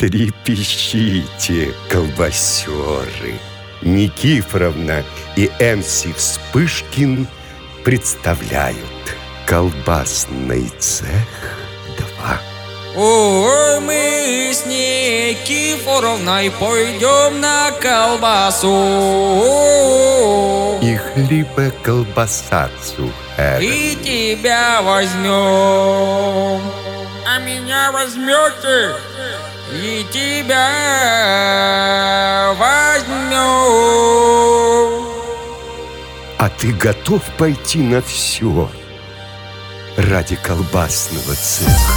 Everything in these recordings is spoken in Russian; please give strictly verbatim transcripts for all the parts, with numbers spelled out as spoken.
Трепещите, колбасеры! Никифоровна и эм си Вспышкин представляют колбасный цех два. Ой, мы с Никифоровной пойдем на колбасу И хлебоколбасацу. и тебя возьмем. А меня возьмете? И тебя возьмем. А ты готов пойти на все ради колбасного цеха?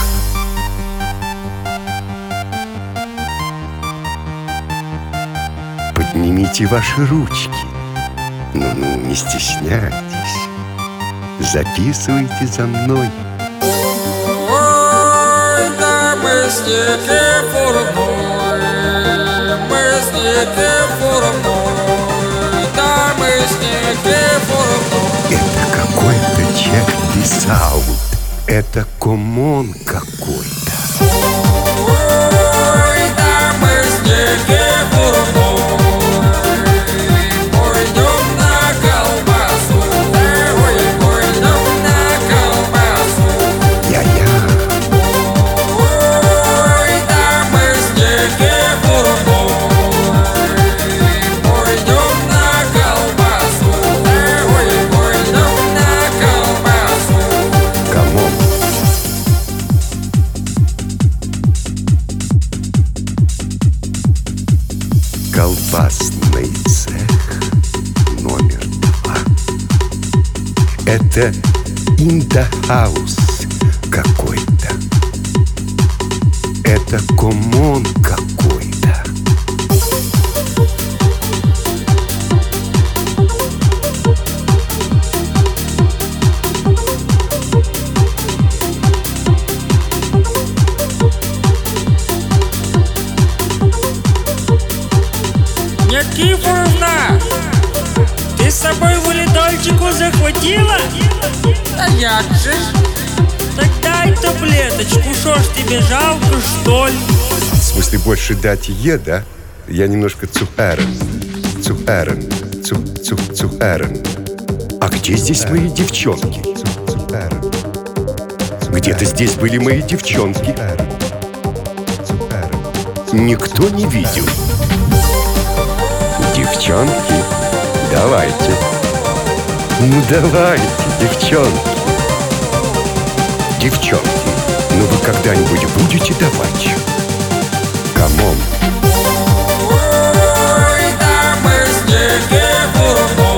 Поднимите ваши ручки. Ну-ну, не стесняйтесь. Записывайте за мной. Ой, да мы с Никифоровной, мы с Никифоровной, да мы с Никифоровной. Это какой-то чек-дис-аут. Это комон какой-то. Ой, да мы с Никифоровной пойдем на колбасу, ой, пойдем на колбасу. Я-я. Ой, да мы с Никифоровной пойдем на колбасу, ой, пойдем на колбасу. Комон. Колбасный цех номер два. Это индохаус какой-то. Это комон какой-то. Никифоровна, ты с собой валидольчику захватила? А як же ж? Так дай таблеточку, шо ж тебе жалко, что ли? В смысле, больше дать Е, да? Я немножко цухерен. Цухерен. Цу, цу, цухерен. А где здесь мои девчонки? Цухерен. Где-то здесь были мои девчонки. Никто не видел. Девчонки, давайте. Ну давайте, девчонки. Девчонки, ну вы когда-нибудь будете давать? Камон. Ой, да мы с Никифоровной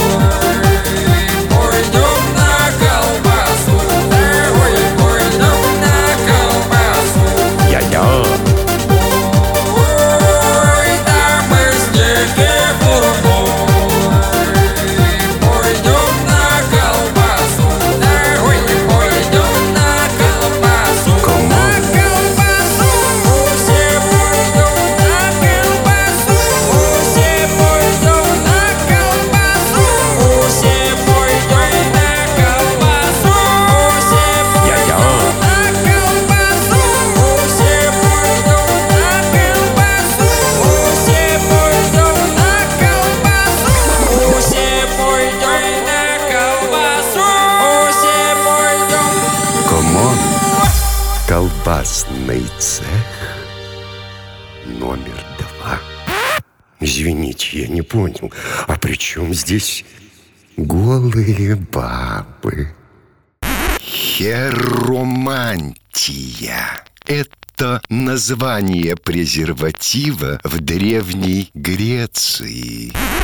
пойдем на колбасу, ой, пойдем на колбасу. Я-я. Ой, да мы с Никифоровной пойдем на колбасу, ой, пойдем на колбасу. Камон. На колбасу, все пойдем на колбасу, все пойдем на колбасу, все пойдем на колбасу, все Я-я. пойдем на колбасу, все пойдем на колбасу, все пойдем на колбасу, все пойдем на колбасу, все пойдем. Камон. Колбасный цех номер два. Извините, я не понял. А при чем здесь голые бабы? Херомантия. Это название презерватива в Древней Греции.